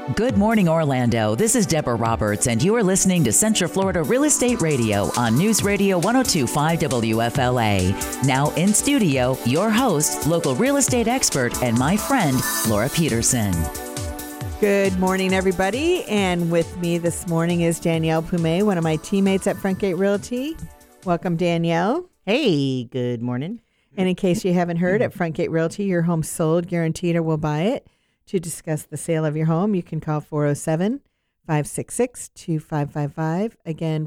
Good morning, Orlando. This is Deborah Roberts, and you are listening to Central Florida Real Estate Radio on News Radio 102.5 WFLA. Now in studio, your host, local real estate expert, and my friend, Laura Peterson. Good morning, everybody. And with me this morning is Danielle Pume, one of my teammates at Frontgate Realty. Welcome, Danielle. Hey, good morning. And in case you haven't heard, at Frontgate Realty, your home's sold, guaranteed, or we'll buy it. To discuss the sale of your home, you can call 407-566-2555. Again,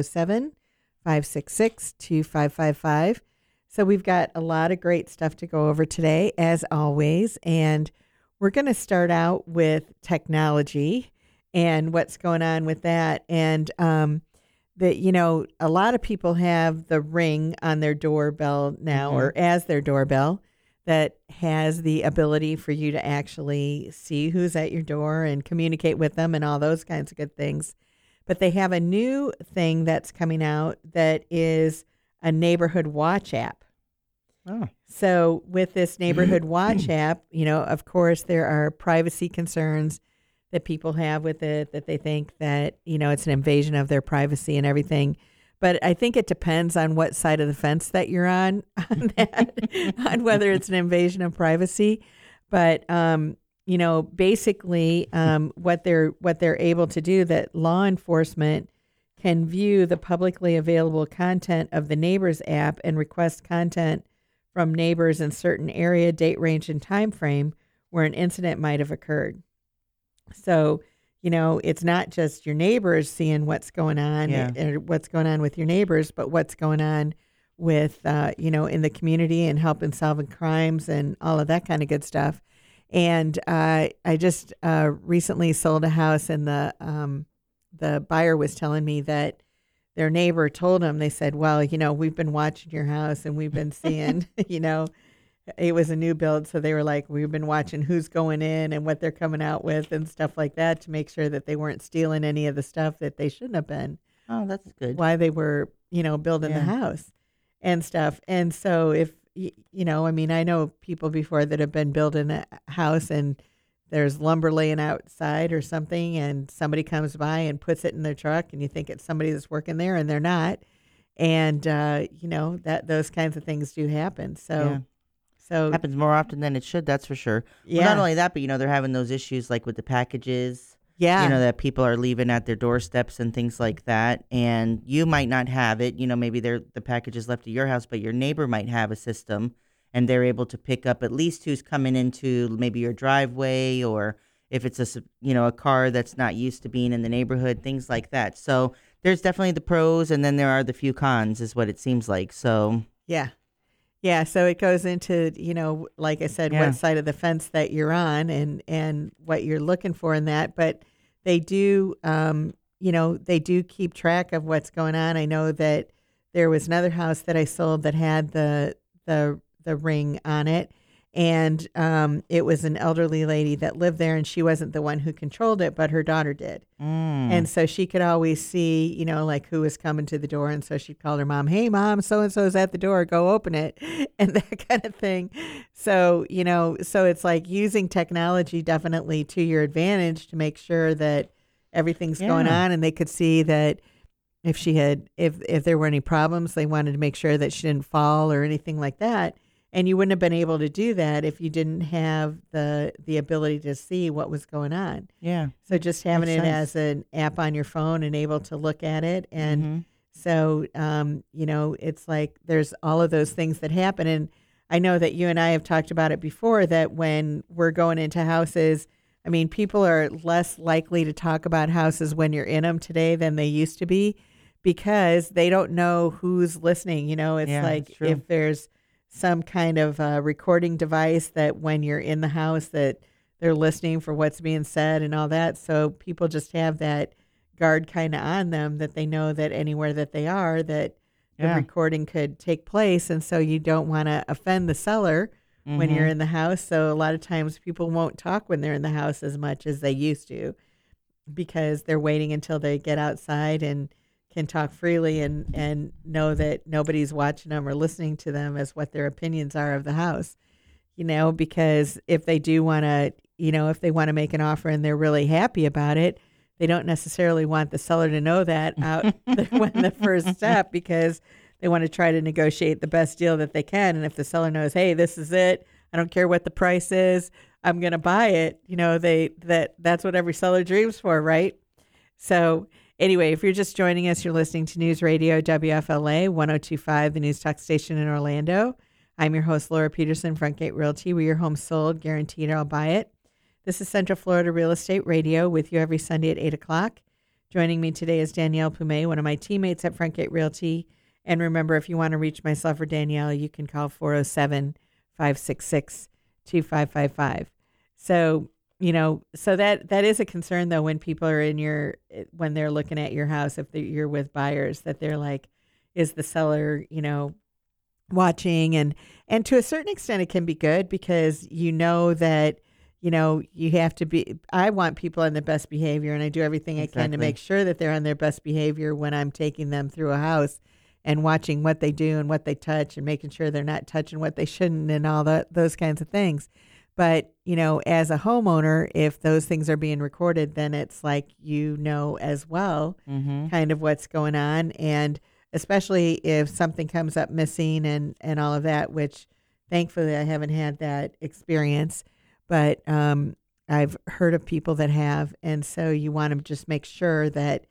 407-566-2555. So we've got a lot of great stuff to go over today, as always. And we're going to start out with technology and what's going on with that. And a lot of people have the Ring on their doorbell now, or as their doorbell, that has the ability for you to actually see who's at your door and communicate with them and all those kinds of good things. But they have a new thing that's coming out that is a neighborhood watch app. Oh. So with this neighborhood watch app, of course, there are privacy concerns that people have with it, that they think that, it's an invasion of their privacy and everything. But I think it depends on what side of the fence that you're on that, on whether it's an invasion of privacy. But basically, what they're able to do, that law enforcement can view the publicly available content of the Neighbors app and request content from neighbors in certain area, date range, and time frame where an incident might have occurred. So, it's not just your neighbors seeing what's going on or what's going on with your neighbors, but what's going on with, in the community and helping solving crimes and all of that kind of good stuff. And I just recently sold a house, and the buyer was telling me that their neighbor told them, they said, well, we've been watching your house and we've been seeing, it was a new build, so they were like, we've been watching who's going in and what they're coming out with and stuff like that to make sure that they weren't stealing any of the stuff that they shouldn't have been. Oh, that's good. While they were, building the house and stuff. And so if, I know people before that have been building a house and there's lumber laying outside or something, and somebody comes by and puts it in their truck, and you think it's somebody that's working there, and they're not. And, that those kinds of things do happen. So happens more often than it should, that's for sure. Yeah. Well, not only that, but they're having those issues like with the packages. Yeah. That people are leaving at their doorsteps and things like that. And you might not have it. Maybe the package is left at your house, but your neighbor might have a system, and they're able to pick up at least who's coming into maybe your driveway, or if it's a car that's not used to being in the neighborhood, things like that. So there's definitely the pros, and then there are the few cons, is what it seems like. So yeah. Yeah, so it goes into, like I said, what side of the fence that you're on and what you're looking for in that. But they do, they do keep track of what's going on. I know that there was another house that I sold that had the Ring on it. And it was an elderly lady that lived there, and she wasn't the one who controlled it, but her daughter did. And so she could always see, like who was coming to the door. And so she'd call her mom, hey, mom, so-and-so's at the door, go open it, and that kind of thing. So, so it's like using technology definitely to your advantage to make sure that everything's going on. And they could see that if there were any problems, they wanted to make sure that she didn't fall or anything like that. And you wouldn't have been able to do that if you didn't have the ability to see what was going on. Yeah. So just having Makes it sense. as an app on your phone and able to look at it. And so, it's like there's all of those things that happen. And I know that you and I have talked about it before, that when we're going into houses, people are less likely to talk about houses when you're in them today than they used to be, because they don't know who's listening. It's like if there's some kind of recording device that when you're in the house that they're listening for what's being said and all that. So people just have that guard kind of on them, that they know that anywhere that they are, that the recording could take place. And so you don't want to offend the seller when you're in the house. So a lot of times people won't talk when they're in the house as much as they used to, because they're waiting until they get outside and can talk freely and know that nobody's watching them or listening to them as what their opinions are of the house, because if they do want to, if they want to make an offer and they're really happy about it, they don't necessarily want the seller to know that out when the first step, because they want to try to negotiate the best deal that they can. And if the seller knows, hey, this is it, I don't care what the price is, I'm going to buy it, that's what every seller dreams for, right? So anyway, if you're just joining us, you're listening to News Radio WFLA 102.5, the News Talk station in Orlando. I'm your host, Laura Peterson, Frontgate Realty. We're your home sold, guaranteed I'll buy it. This is Central Florida Real Estate Radio with you every Sunday at 8 o'clock. Joining me today is Danielle Pume, one of my teammates at Frontgate Realty. And remember, if you want to reach myself or Danielle, you can call 407-566-2555. So, so that is a concern, though, when people are when they're looking at your house, if you're with buyers, that they're like, is the seller, watching? And to a certain extent, it can be good because that, you have to be, I want people on their best behavior, and I do everything I can to make sure that they're on their best behavior when I'm taking them through a house and watching what they do and what they touch and making sure they're not touching what they shouldn't and all those kinds of things. But, as a homeowner, if those things are being recorded, then it's like, as well, kind of what's going on. And especially if something comes up missing and all of that, which thankfully I haven't had that experience. But I've heard of people that have, and so you want to just make sure that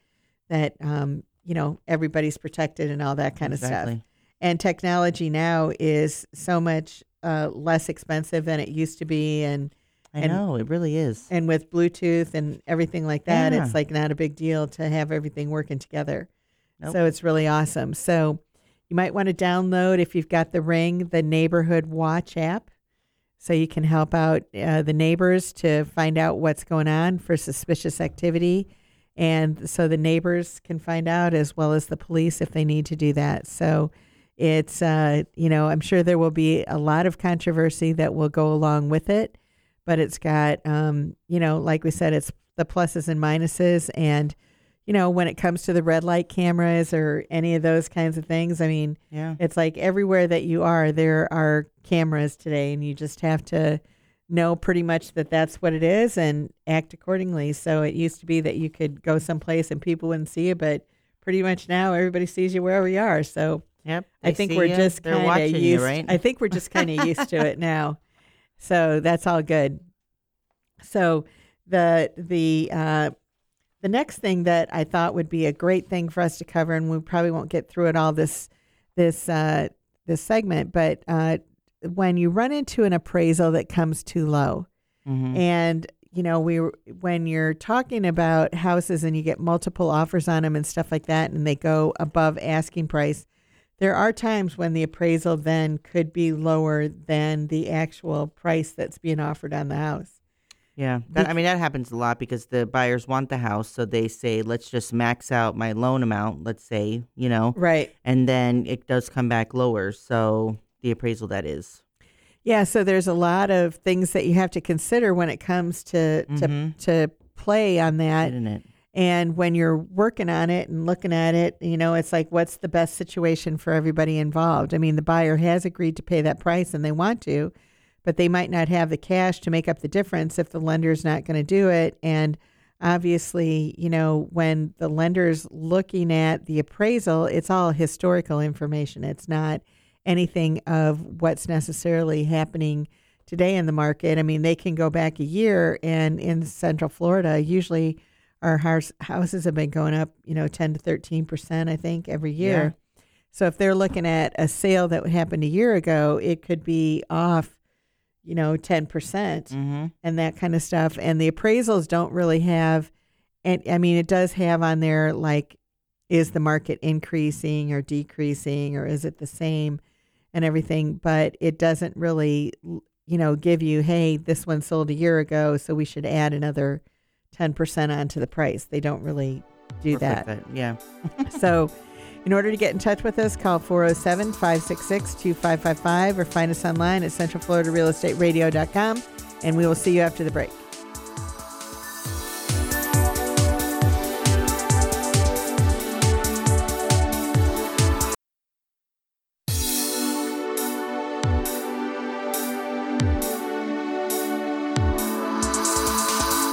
everybody's protected and all that kind of stuff. And technology now is so much less expensive than it used to be, and I know it really is. And with Bluetooth and everything like that, it's like not a big deal to have everything working together. Nope. So it's really awesome. So you might want to download, if you've got the Ring, the Neighborhood Watch app. So you can help out the neighbors to find out what's going on for suspicious activity. And so the neighbors can find out, as well as the police if they need to do that. So it's, I'm sure there will be a lot of controversy that will go along with it. But it's got, like we said, it's the pluses and minuses. And, when it comes to the red light cameras or any of those kinds of things, it's like everywhere that you are, there are cameras today, and you just have to know pretty much that that's what it is and act accordingly. So it used to be that you could go someplace and people wouldn't see you, but pretty much now everybody sees you wherever you are. So I think we're just kind of used. Right? I think we're just kind of used to it now. So that's all good. So the next thing that I thought would be a great thing for us to cover, and we probably won't get through it all this segment, but when you run into an appraisal that comes too low, and when you're talking about houses and you get multiple offers on them and stuff like that, and they go above asking price, there are times when the appraisal then could be lower than the actual price that's being offered on the house. Yeah. That happens a lot because the buyers want the house. So they say, let's just max out my loan amount, let's say, Right. And then it does come back lower. So the appraisal, that is. Yeah. So there's a lot of things that you have to consider when it comes to play on that. Isn't it? And when you're working on it and looking at it, it's like, what's the best situation for everybody involved? The buyer has agreed to pay that price and they want to, but they might not have the cash to make up the difference if the lender's not going to do it. And obviously, when the lender's looking at the appraisal, it's all historical information. It's not anything of what's necessarily happening today in the market. They can go back a year, and in Central Florida, usually our houses have been going up, 10 to 13%, I think, every year. Yeah. So if they're looking at a sale that happened a year ago, it could be off 10% and that kind of stuff. And the appraisals don't really have, and it does have on there, like, is the market increasing or decreasing, or is it the same and everything? But it doesn't really, give you, hey, this one sold a year ago, so we should add another 10% onto the price. They don't really do that. Yeah. So in order to get in touch with us, call 407-566-2555 or find us online at centralfloridarealestateradio.com, and we will see you after the break.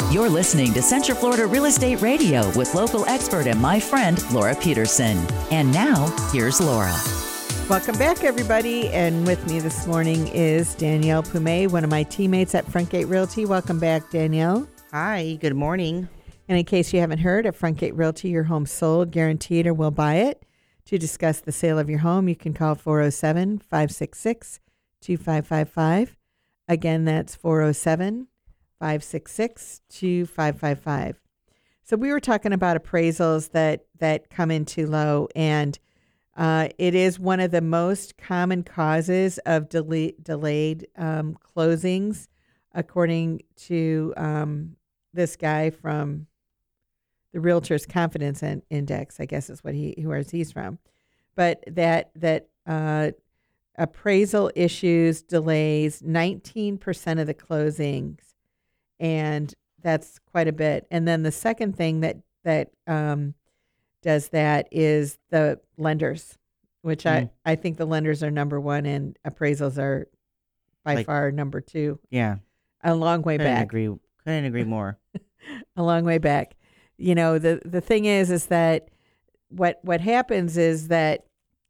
You're listening to Central Florida Real Estate Radio with local expert and my friend, Laura Peterson. And now, here's Laura. Welcome back, everybody. And with me this morning is Danielle Pume, one of my teammates at Frontgate Realty. Welcome back, Danielle. Hi, good morning. And in case you haven't heard, at Frontgate Realty, your home's sold, guaranteed, or we'll buy it. To discuss the sale of your home, you can call 407-566-2555. Again, that's 407-566-2555. So we were talking about appraisals that come in too low, and it is one of the most common causes of delayed closings, according to this guy from the Realtors Confidence Index, I guess is where he's from. But that appraisal issues delays 19% of the closings, and that's quite a bit. And then the second thing that does that is the lenders, which I think the lenders are number one and appraisals are by far number two. Yeah. A long way back. Couldn't agree more. A long way back. You know, the thing is that what happens is that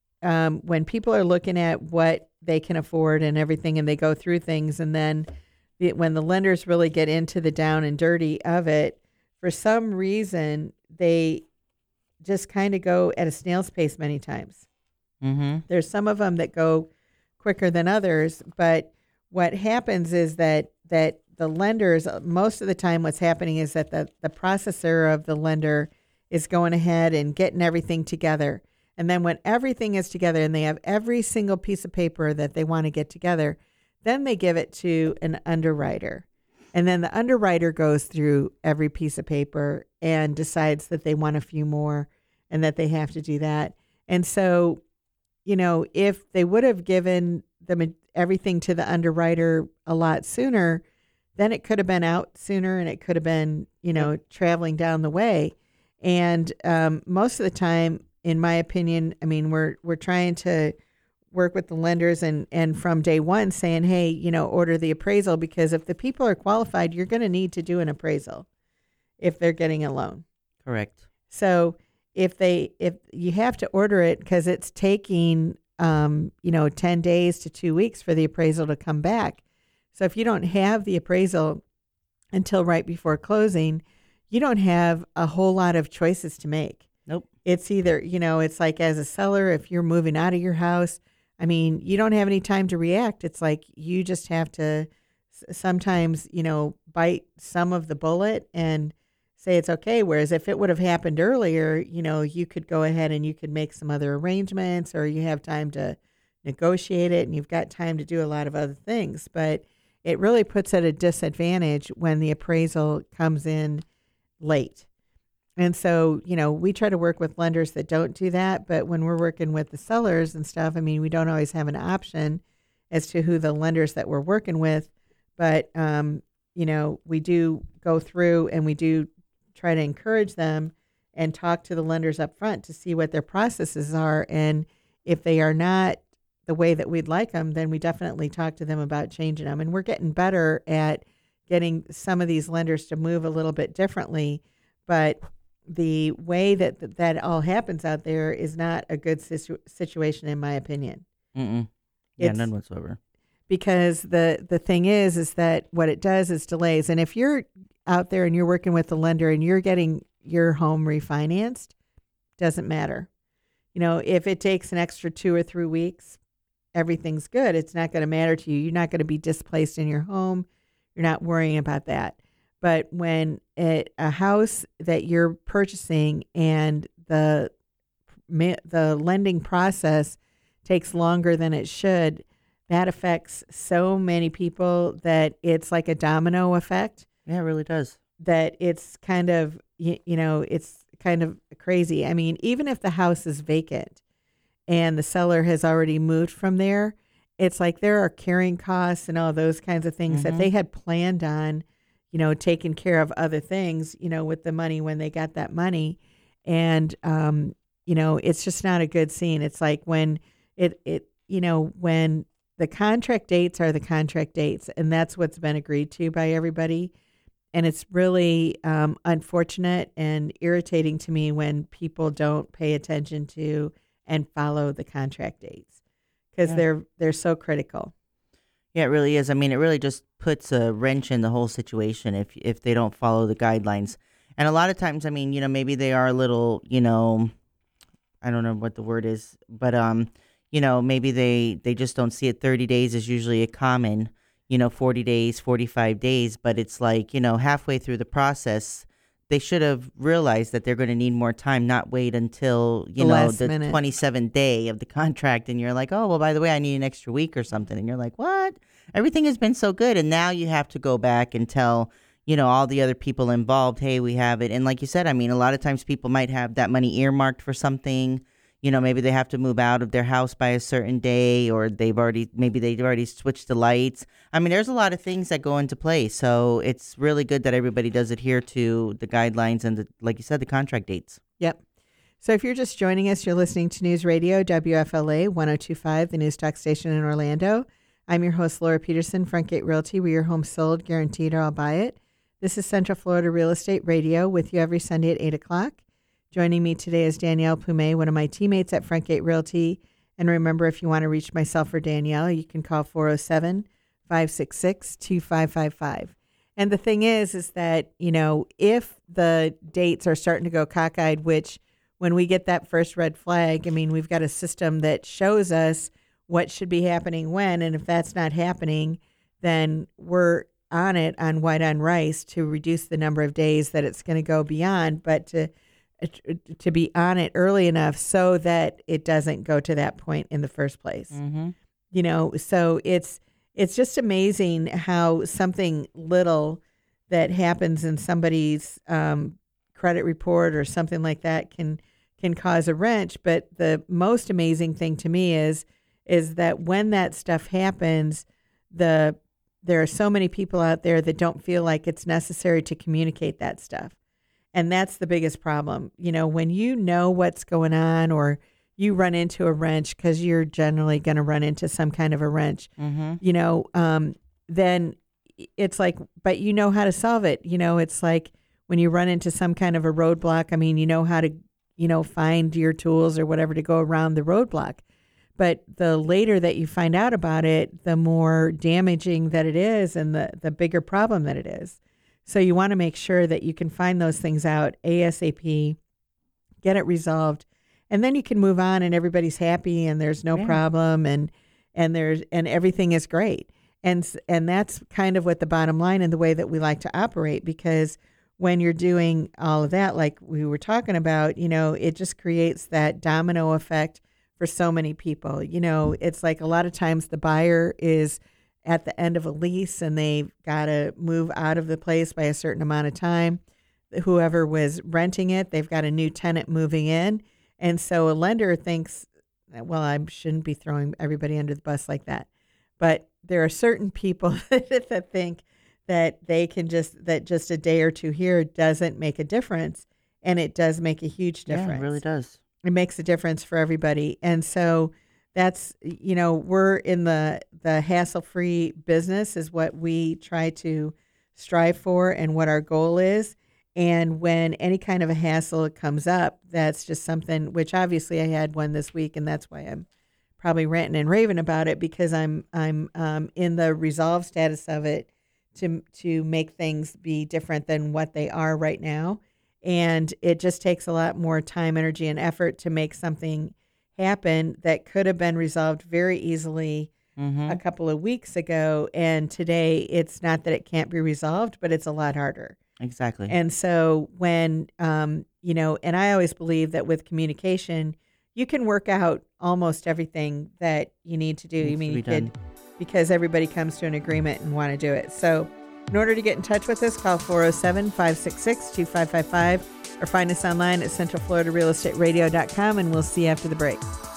when people are looking at what they can afford and everything, and they go through things, and then when the lenders really get into the down and dirty of it, for some reason, they just kind of go at a snail's pace many times. Mm-hmm. There's some of them that go quicker than others, but what happens is that the lenders, most of the time what's happening is that the processor of the lender is going ahead and getting everything together. And then when everything is together and they have every single piece of paper that they want to get together, then they give it to an underwriter. And then the underwriter goes through every piece of paper and decides that they want a few more and that they have to do that. And so, you know, if they would have given them everything to the underwriter a lot sooner, then it could have been out sooner and it could have been, you know, traveling down the way. And most of the time, in my opinion, I mean, we're trying to work with the lenders and from day one saying, hey, you know, order the appraisal, because if the people are qualified, you're going to need to do an appraisal if they're getting a loan. Correct. So if you have to order it because it's taking, 10 days to 2 weeks for the appraisal to come back. So if you don't have the appraisal until right before closing, you don't have a whole lot of choices to make. Nope. It's either, it's like as a seller, if you're moving out of your house, I mean, you don't have any time to react. It's like you just have to sometimes, bite some of the bullet and say it's okay. Whereas if it would have happened earlier, you could go ahead and you could make some other arrangements, or you have time to negotiate it and you've got time to do a lot of other things. But it really puts at a disadvantage when the appraisal comes in late. And so, we try to work with lenders that don't do that. But when we're working with the sellers and stuff, I mean, we don't always have an option as to who the lenders that we're working with. But, we do go through and we do try to encourage them and talk to the lenders up front to see what their processes are. And if they are not the way that we'd like them, then we definitely talk to them about changing them. And we're getting better at getting some of these lenders to move a little bit differently. But the way that all happens out there is not a good situation, in my opinion. Mm-mm. Yeah, none whatsoever. Because the thing is that what it does is delays. And if you're out there and you're working with the lender and you're getting your home refinanced, doesn't matter. If it takes an extra 2 or 3 weeks, everything's good. It's not going to matter to you. You're not going to be displaced in your home. You're not worrying about that. But when a house that you're purchasing and the lending process takes longer than it should, that affects so many people that it's like a domino effect. Yeah, it really does. That it's kind of, it's kind of crazy. I mean, even if the house is vacant and the seller has already moved from there, it's like there are carrying costs and all those kinds of things that they had planned on, taking care of other things, with the money when they got that money. And, it's just not a good scene. It's like when when the contract dates are the contract dates, and that's what's been agreed to by everybody. And it's really unfortunate and irritating to me when people don't pay attention to and follow the contract dates, because they're so critical. Yeah, it really is. I mean, it really just puts a wrench in the whole situation if they don't follow the guidelines. And a lot of times, I mean, maybe they are a little, I don't know what the word is, but maybe they just don't see it. 30 days is usually a common, 40 days, 45 days, but it's like, halfway through the process, they should have realized that they're going to need more time, not wait until, the 27th day of the contract. And you're like, oh, well, by the way, I need an extra week or something. And you're like, what? Everything has been so good. And now you have to go back and tell, all the other people involved, hey, we have it. And like you said, I mean, a lot of times people might have that money earmarked for something. Maybe they have to move out of their house by a certain day, or they've already switched the lights. I mean, there's a lot of things that go into play. So it's really good that everybody does adhere to the guidelines and, like you said, the contract dates. Yep. So if you're just joining us, you're listening to News Radio WFLA 102.5, the news talk station in Orlando. I'm your host, Laura Peterson, Frontgate Realty, where your home sold, guaranteed, or I'll buy it. This is Central Florida Real Estate Radio with you every Sunday at 8 o'clock. Joining me today is Danielle Pume, one of my teammates at Frontgate Realty. And remember, if you want to reach myself or Danielle, you can call 407-566-2555. And the thing is that, if the dates are starting to go cockeyed, which when we get that first red flag, I mean, we've got a system that shows us what should be happening when. And if that's not happening, then we're on it on white on rice to reduce the number of days that it's going to go beyond, but to be on it early enough so that it doesn't go to that point in the first place. Mm-hmm. So it's just amazing how something little that happens in somebody's credit report or something like that can cause a wrench. But the most amazing thing to me is that when that stuff happens, there are so many people out there that don't feel like it's necessary to communicate that stuff. And that's the biggest problem. When you know what's going on, or you run into a wrench, because you're generally going to run into some kind of a wrench, mm-hmm. Then it's like, but you know how to solve it. It's like when you run into some kind of a roadblock, I mean, you know how to, find your tools or whatever to go around the roadblock. But the later that you find out about it, the more damaging that it is, and the bigger problem that it is. So you want to make sure that you can find those things out ASAP, get it resolved, and then you can move on and everybody's happy and there's no problem and everything is great. And that's kind of what the bottom line and the way that we like to operate, because when you're doing all of that, like we were talking about, it just creates that domino effect for so many people. It's like a lot of times the buyer is at the end of a lease and they've got to move out of the place by a certain amount of time. Whoever was renting it, they've got a new tenant moving in. And so a lender thinks, well, I shouldn't be throwing everybody under the bus like that. But there are certain people that think that that just a day or two here doesn't make a difference. And it does make a huge difference. Yeah, it really does. It makes a difference for everybody. And so that's, we're in the hassle-free business is what we try to strive for and what our goal is. And when any kind of a hassle comes up, that's just something, which obviously I had one this week, and that's why I'm probably ranting and raving about it, because I'm in the resolve status of it to make things be different than what they are right now. And it just takes a lot more time, energy, and effort to make something happen that could have been resolved very easily a couple of weeks ago. And today, it's not that it can't be resolved, but it's a lot harder. Exactly. And so when, and I always believe that with communication, you can work out almost everything that you need to do. You could, because everybody comes to an agreement and want to do it. So in order to get in touch with us, call 407-566-2555 or find us online at centralfloridarealestateradio.com, and we'll see you after the break.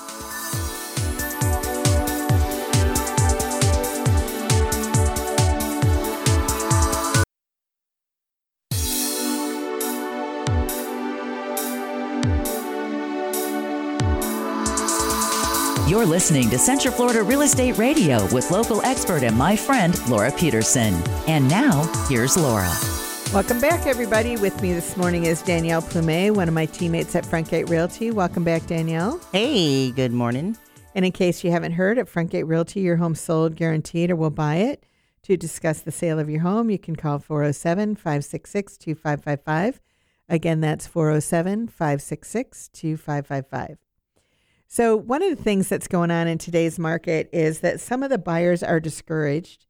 You're listening to Central Florida Real Estate Radio with local expert and my friend, Laura Peterson. And now, here's Laura. Welcome back, everybody. With me this morning is Danielle Plumet, one of my teammates at Frontgate Realty. Welcome back, Danielle. Hey, good morning. And in case you haven't heard, at Frontgate Realty, your home sold, guaranteed, or we'll buy it. To discuss the sale of your home, you can call 407-566-2555. Again, that's 407-566-2555. So one of the things that's going on in today's market is that some of the buyers are discouraged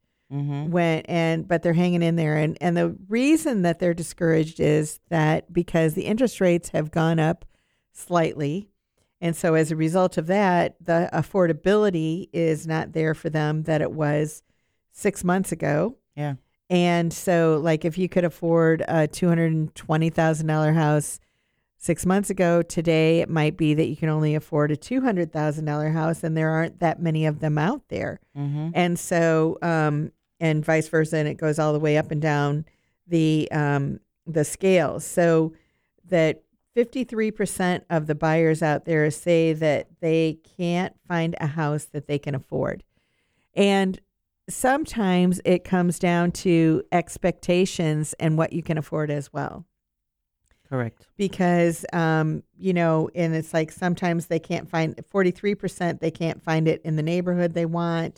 but they're hanging in there. And the reason that they're discouraged is that because the interest rates have gone up slightly. And so as a result of that, the affordability is not there for them that it was 6 months ago. Yeah. And so like if you could afford a $220,000 house 6 months ago, today it might be that you can only afford a $200,000 house, and there aren't that many of them out there. And so, and vice versa, and it goes all the way up and down the scales. So that 53% of the buyers out there say that they can't find a house that they can afford. And sometimes it comes down to expectations and what you can afford as well. Correct. Because, and it's like sometimes they can't find 43%, they can't find it in the neighborhood they want.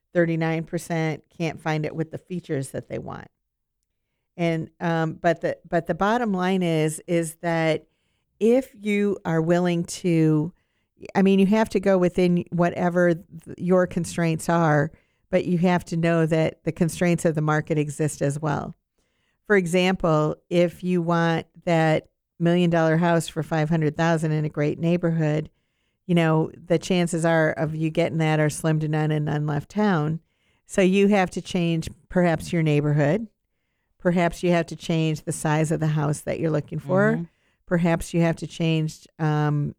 39% can't find it with the features that they want. And, but the bottom line is that if you are willing to, you have to go within whatever your constraints are, but you have to know that the constraints of the market exist as well. For example, if you want that $1 million house for $500,000 in a great neighborhood, the chances of you getting that are slim to none and none left town. So you have to change perhaps your neighborhood. Perhaps you have to change the size of the house that you're looking for. Perhaps you have to change, we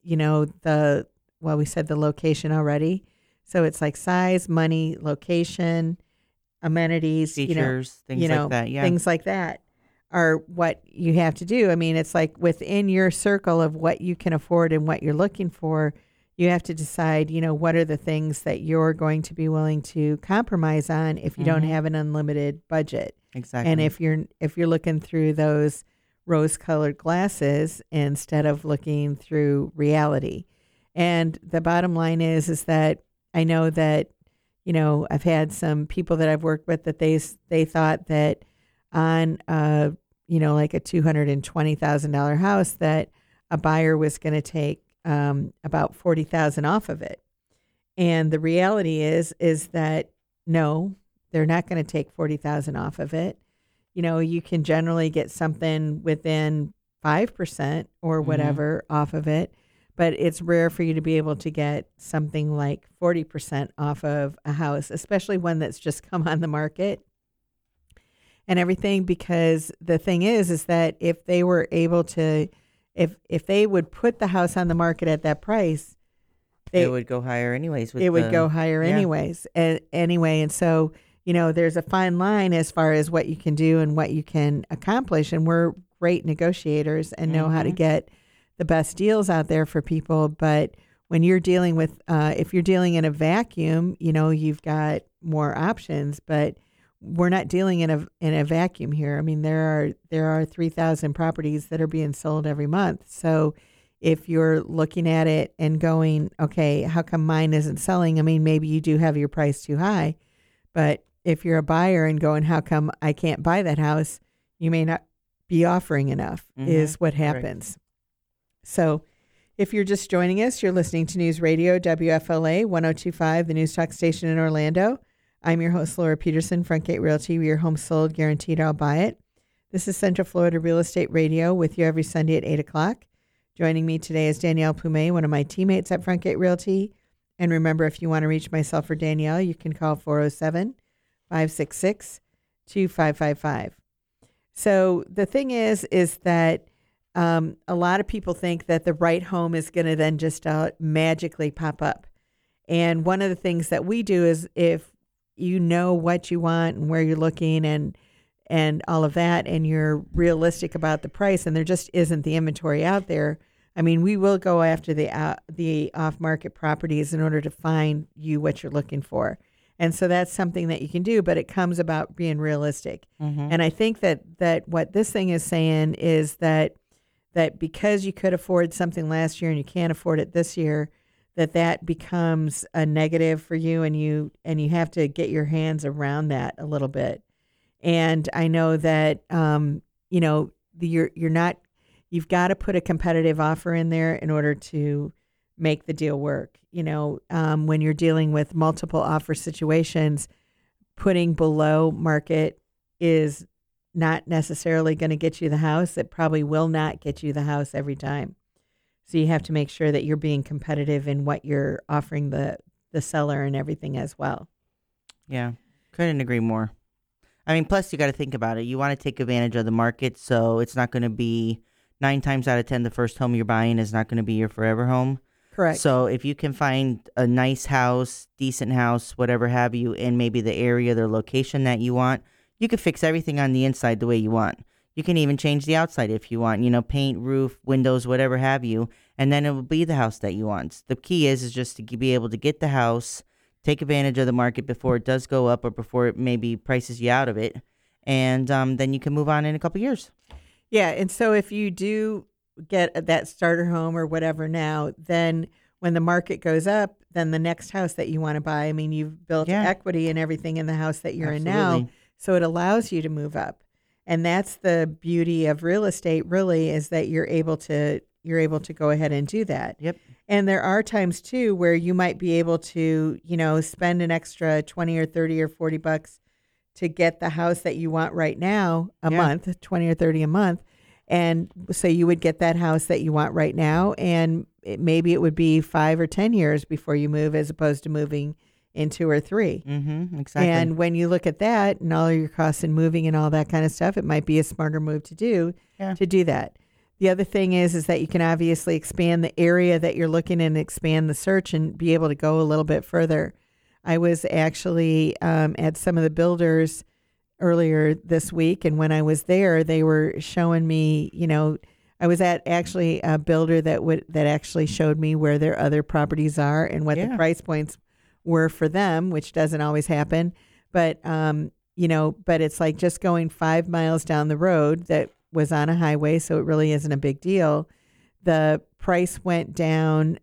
said the location already. So it's like size, money, location, amenities, features, things like that. Yeah. Things like that are what you have to do. It's like within your circle of what you can afford and what you're looking for, you have to decide, what are the things that you're going to be willing to compromise on if you don't have an unlimited budget. Exactly. And if you're looking through those rose-colored glasses instead of looking through reality. And the bottom line is that I know that I've had some people that I've worked with that they thought that on, like a $220,000 house that a buyer was going to take about $40,000 off of it. And the reality is that no, they're not going to take $40,000 off of it. You can generally get something within 5% or whatever off of it. But it's rare for you to be able to get something like 40% off of a house, especially one that's just come on the market and everything. Because the thing is that if they were able to, if they would put the house on the market at that price, it would go higher anyways. Would go higher anyways. And so, there's a fine line as far as what you can do and what you can accomplish. And we're great negotiators and know how to get the best deals out there for people. But when you're dealing with, if you're dealing in a vacuum, you've got more options, but we're not dealing in a vacuum here. There are 3,000 properties that are being sold every month. So if you're looking at it and going, okay, how come mine isn't selling? Maybe you do have your price too high, but if you're a buyer and going, how come I can't buy that house? You may not be offering enough is what happens. Right. So if you're just joining us, you're listening to News Radio WFLA 102.5, the News Talk station in Orlando. I'm your host, Laura Peterson, Frontgate Realty. Your home sold, guaranteed, I'll buy it. This is Central Florida Real Estate Radio with you every Sunday at 8 o'clock. Joining me today is Danielle Plumet, one of my teammates at Frontgate Realty. And remember, if you want to reach myself or Danielle, you can call 407-566-2555. So the thing is that a lot of people think that the right home is going to then just magically pop up. And one of the things that we do is if you know what you want and where you're looking and all of that, and you're realistic about the price, and there just isn't the inventory out there, we will go after the off-market properties in order to find you what you're looking for. And so that's something that you can do, but it comes about being realistic. Mm-hmm. And I think that what this thing is saying is that because you could afford something last year and you can't afford it this year, that becomes a negative for you, and you have to get your hands around that a little bit. And I know that you've got to put a competitive offer in there in order to make the deal work. When you're dealing with multiple offer situations, putting below market is not necessarily going to get you the house. It probably will not get you the house every time. So you have to make sure that you're being competitive in what you're offering the seller and everything as well. Yeah, couldn't agree more. I mean, plus you got to think about it. You want to take advantage of the market, so it's not going to be 9 times out of 10 the first home you're buying is not going to be your forever home. Correct. So if you can find a nice house, decent house, whatever have you, in maybe the area, the location that you want, you can fix everything on the inside the way you want. You can even change the outside if you want, paint, roof, windows, whatever have you, and then it will be the house that you want. The key is just to be able to get the house, take advantage of the market before it does go up or before it maybe prices you out of it, and then you can move on in a couple years. Yeah, and so if you do get that starter home or whatever now, then when the market goes up, then the next house that you want to buy, I mean, you've built equity and everything in the house that you're in now, so it allows you to move up. And that's the beauty of real estate, really, is that you're able to go ahead and do that. Yep. And there are times too where you might be able to, spend an extra $20 or $30 or $40 to get the house that you want right now a month, $20 or $30 a month. And so you would get that house that you want right now, and maybe it would be 5 or 10 years before you move, as opposed to moving in 2 or 3. Mm-hmm, exactly. And when you look at that and all your costs and moving and all that kind of stuff, it might be a smarter move to do that. The other thing is that you can obviously expand the area that you're looking in, expand the search, and be able to go a little bit further. I was actually at some of the builders earlier this week, and when I was there, they were showing me, I was at actually a builder that actually showed me where their other properties are and what the price points were for them, which doesn't always happen. But, but it's like just going 5 miles down the road that was on a highway, so it really isn't a big deal. The price went down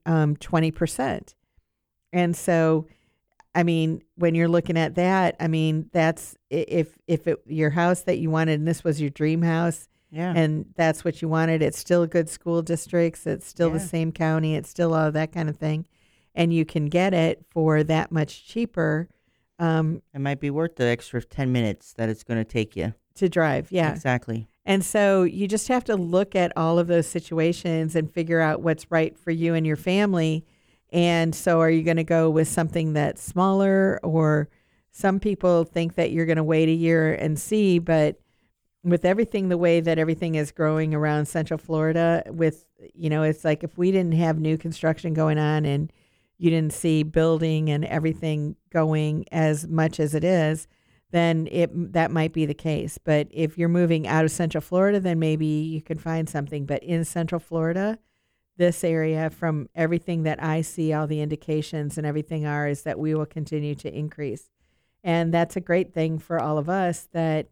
20%. And so, I mean, when you're looking at that, I mean, that's if your house that you wanted, and this was your dream house, and that's what you wanted, it's still good school districts, it's still the same county, it's still all that kind of thing, and you can get it for that much cheaper. It might be worth the extra 10 minutes that it's going to take you to drive. Yeah, exactly. And so you just have to look at all of those situations and figure out what's right for you and your family. And so are you going to go with something that's smaller, or some people think that you're going to wait a year and see, but with everything, the way that everything is growing around Central Florida, with, it's like if we didn't have new construction going on and you didn't see building and everything going as much as it is, then that might be the case. But if you're moving out of Central Florida, then maybe you can find something. But in Central Florida, this area, from everything that I see, all the indications and everything is that we will continue to increase. And that's a great thing for all of us that,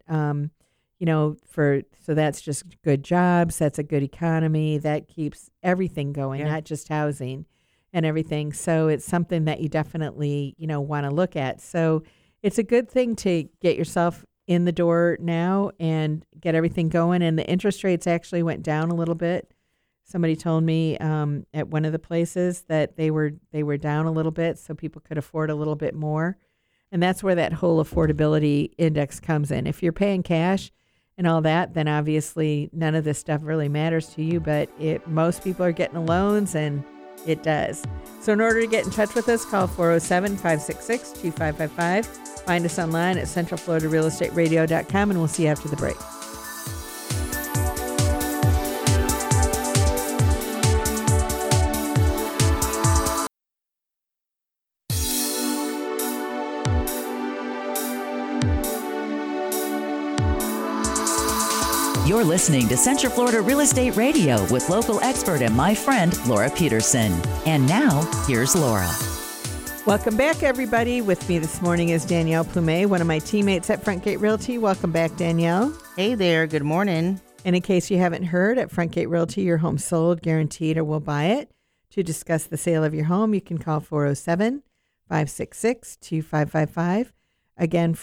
so that's just good jobs. That's a good economy that keeps everything going, not just housing and everything. So it's something that you definitely, want to look at. So it's a good thing to get yourself in the door now and get everything going. And the interest rates actually went down a little bit. Somebody told me at one of the places that they were down a little bit, so people could afford a little bit more. And that's where that whole affordability index comes in. If you're paying cash and all that, then obviously none of this stuff really matters to you. But most people are getting loans, and it does. So in order to get in touch with us, call 407-566-2555. Find us online at centralfloridarealestateradio.com, and we'll see you after the break. You're listening to Central Florida Real Estate Radio with local expert and my friend, Laura Peterson. And now, here's Laura. Welcome back, everybody. With me this morning is Danielle Plumet, one of my teammates at Frontgate Realty. Welcome back, Danielle. Hey there. Good morning. And in case you haven't heard, at Frontgate Realty, your home sold, guaranteed, or we'll buy it. To discuss the sale of your home, you can call 407-566-2555. Again,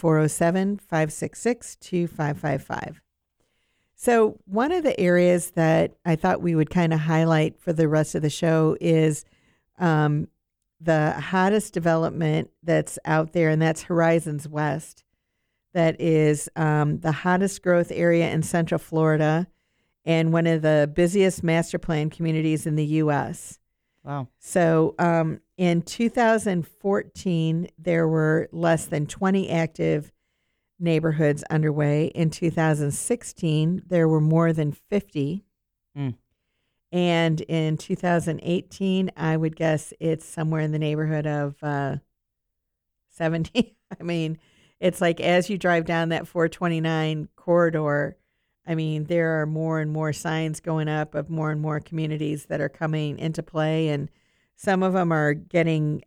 407-566-2555. So one of the areas that I thought we would kind of highlight for the rest of the show is the hottest development that's out there, and that's Horizons West. That is the hottest growth area in Central Florida and one of the busiest master plan communities in the U.S. Wow. So in 2014, there were less than 20 active neighborhoods underway. In 2016, there were more than 50. And in 2018, I would guess it's somewhere in the neighborhood of 70. I mean, it's like as you drive down that 429 corridor, I mean, there are more and more signs going up of more and more communities that are coming into play. And some of them are getting,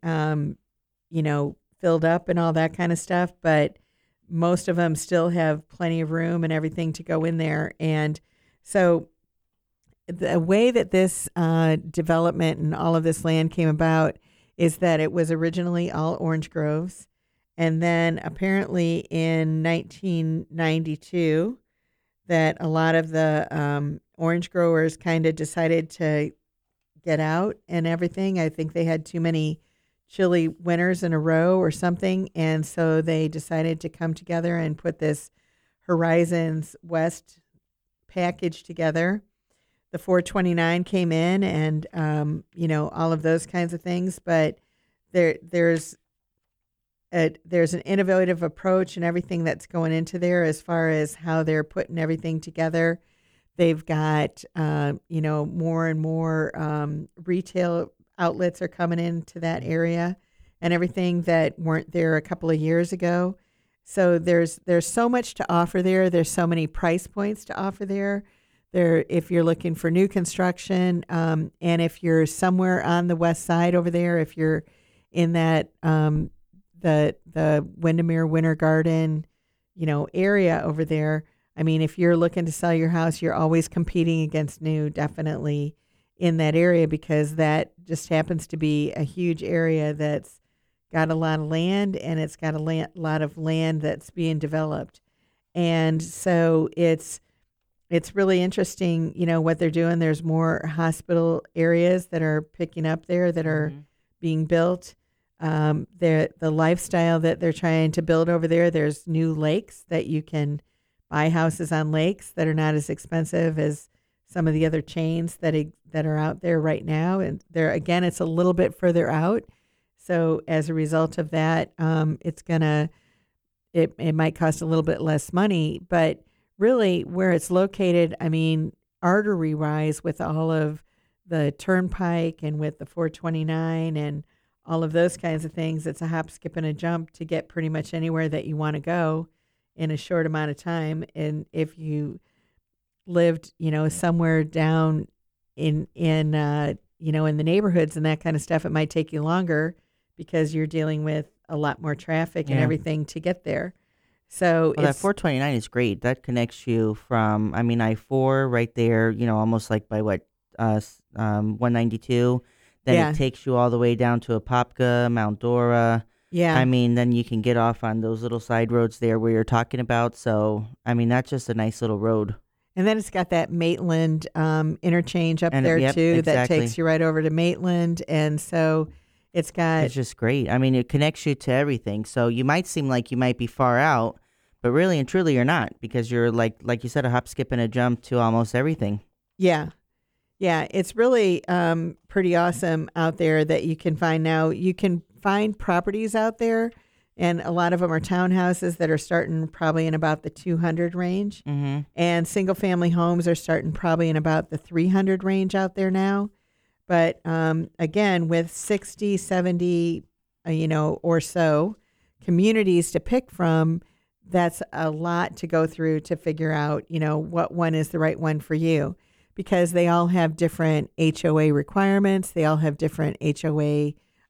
filled up and all that kind of stuff. But most of them still have plenty of room and everything to go in there. And so the way that this development and all of this land came about is that it was originally all orange groves. And then apparently in 1992, that a lot of the orange growers kind of decided to get out and everything. I think they had too many chilly winters in a row or something. And so they decided to come together and put this Horizons West package together. The 429 came in and, all of those kinds of things. But there's an innovative approach and everything that's going into there as far as how they're putting everything together. They've got, more and more retail outlets are coming into that area and everything that weren't there a couple of years ago. So there's so much to offer there. There's so many price points to offer there. If you're looking for new construction, and if you're somewhere on the west side over there, if you're in that the Windermere Winter Garden, area over there. I mean, if you're looking to sell your house, you're always competing against new, definitely in that area, because that just happens to be a huge area that's got a lot of land, and it's got a lot of land that's being developed. And so it's really interesting, what they're doing. There's more hospital areas that are picking up there that are being built. The lifestyle that they're trying to build over there, there's new lakes that you can buy houses on lakes that are not as expensive as some of the other chains that are out there right now. And there, again, it's a little bit further out. So as a result of that, it might cost a little bit less money, but really where it's located, I mean, artery-wise with all of the turnpike and with the 429 and all of those kinds of things, it's a hop, skip, and a jump to get pretty much anywhere that you want to go in a short amount of time. And if you lived, somewhere down in the neighborhoods and that kind of stuff, it might take you longer because you're dealing with a lot more traffic and everything to get there. So that 429 is great. That connects you from, I-4 right there, almost like by 192. Then it takes you all the way down to Apopka, Mount Dora. Yeah. Then you can get off on those little side roads there where you're talking about. So, that's just a nice little road. And then it's got that Maitland interchange up there, too, that takes you right over to Maitland. And so it's just great. It connects you to everything. So you might seem like you might be far out, but really and truly you're not, because you're like you said, a hop, skip, and a jump to almost everything. Yeah. Yeah, it's really pretty awesome out there that you can find now. You can find properties out there, and a lot of them are townhouses that are starting probably in about the 200 range. Mm-hmm. And single-family homes are starting probably in about the 300 range out there now. But again, with 60, 70, or so communities to pick from, that's a lot to go through to figure out, what one is the right one for you. Because they all have different HOA requirements. They all have different HOA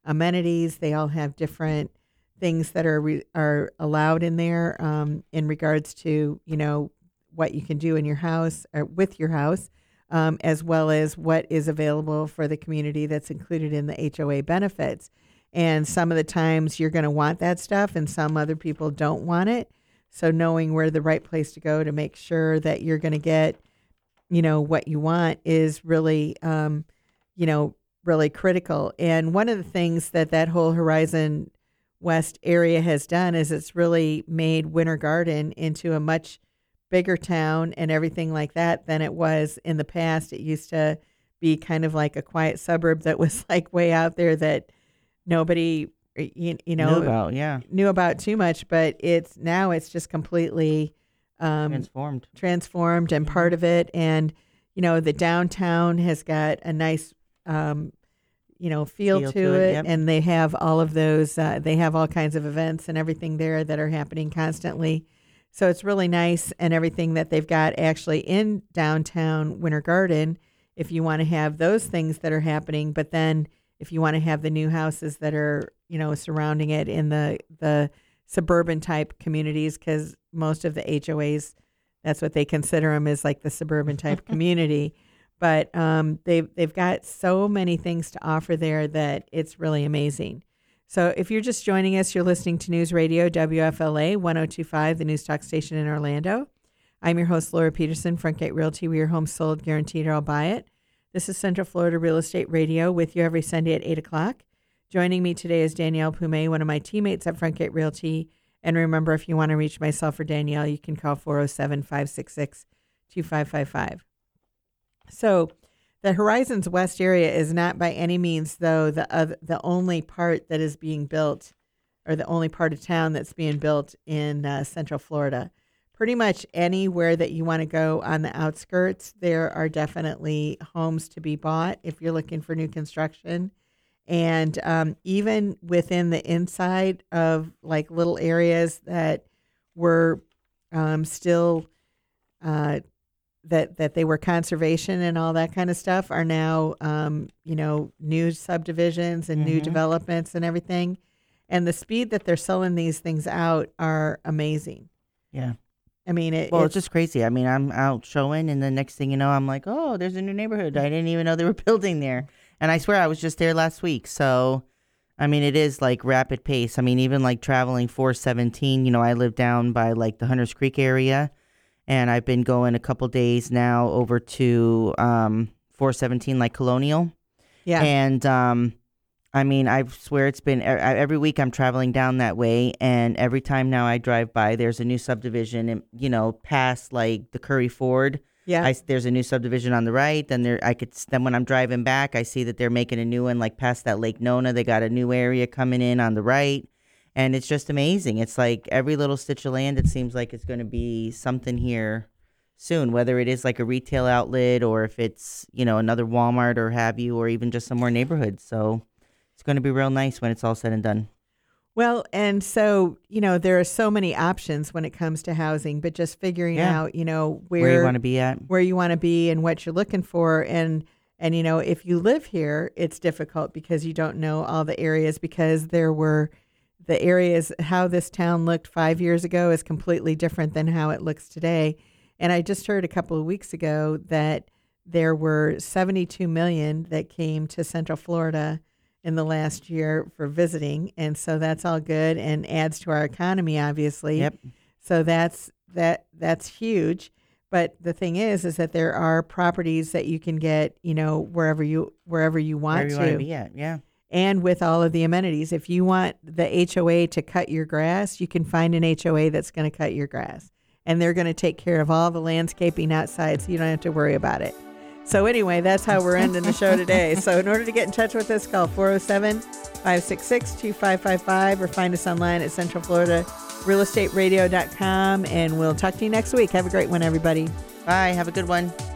amenities. They all have different things that are allowed in there in regards to, what you can do in your house or with your house, as well as what is available for the community that's included in the HOA benefits. And some of the times you're going to want that stuff and some other people don't want it. So knowing where the right place to go to make sure that you're going to get, what you want is really, really critical. And one of the things that whole Horizon West area has done is it's really made Winter Garden into a much bigger town and everything like that than it was in the past. It used to be kind of like a quiet suburb that was like way out there that nobody, knew about too much, but it's just completely transformed and part of it. And, the downtown has got a nice, feel to it. Yep. And they have all of those, they have all kinds of events and everything there that are happening constantly. So it's really nice, and everything that they've got actually in downtown Winter Garden, if you want to have those things that are happening, but then if you want to have the new houses that are, surrounding it in the suburban type communities, because most of the HOAs, that's what they consider them, is like the suburban type community. But they've got so many things to offer there that it's really amazing. So if you're just joining us, you're listening to News Radio WFLA 102.5, the news talk station in Orlando. I'm your host, Laura Peterson, Frontgate Realty. We are home sold, guaranteed, or I'll buy it. This is Central Florida Real Estate Radio with you every Sunday at 8 o'clock. Joining me today is Danielle Pume, one of my teammates at Frontgate Realty. And remember, if you want to reach myself or Danielle, you can call 407-566-2555. So the Horizons West area is not by any means, though, the only part that is being built, or the only part of town that's being built in Central Florida. Pretty much anywhere that you want to go on the outskirts, there are definitely homes to be bought if you're looking for new construction. And even within the inside of like little areas that were still that they were conservation and all that kind of stuff are now, new subdivisions and new developments and everything. And the speed that they're selling these things out are amazing. Yeah. I mean, it's just crazy. I mean, I'm out showing, and the next thing you know, I'm like, oh, there's a new neighborhood. I didn't even know they were building there. And I swear I was just there last week. So, I mean, it is like rapid pace. I mean, even like traveling 417, I live down by like the Hunters Creek area. And I've been going a couple days now over to 417, like Colonial. Yeah. And I mean, I swear it's been every week I'm traveling down that way. And every time now I drive by, there's a new subdivision, and, past like the Curry Ford. Yeah. There's a new subdivision on the right. Then then when I'm driving back, I see that they're making a new one like past that Lake Nona. They got a new area coming in on the right. And it's just amazing. It's like every little stitch of land, it seems like it's going to be something here soon, whether it is like a retail outlet or if it's, another Walmart or have you, or even just some more neighborhoods. So it's going to be real nice when it's all said and done. Well, and so, there are so many options when it comes to housing, but just figuring out, where you want to be at, where you want to be and what you're looking for. And, if you live here, it's difficult because you don't know all the areas, because the areas, how this town looked 5 years ago is completely different than how it looks today. And I just heard a couple of weeks ago that there were 72 million that came to Central Florida in the last year for visiting. And so that's all good and adds to our economy, obviously. Yep. So that's huge. But the thing is that there are properties that you can get, wherever you want wherever you want to be at. Yeah. And with all of the amenities. If you want the HOA to cut your grass, you can find an HOA that's going to cut your grass. And they're going to take care of all the landscaping outside, so you don't have to worry about it. So anyway, that's how we're ending the show today. So in order to get in touch with us, call 407-566-2555 or find us online at centralfloridarealestateradio.com. And we'll talk to you next week. Have a great one, everybody. Bye. Have a good one.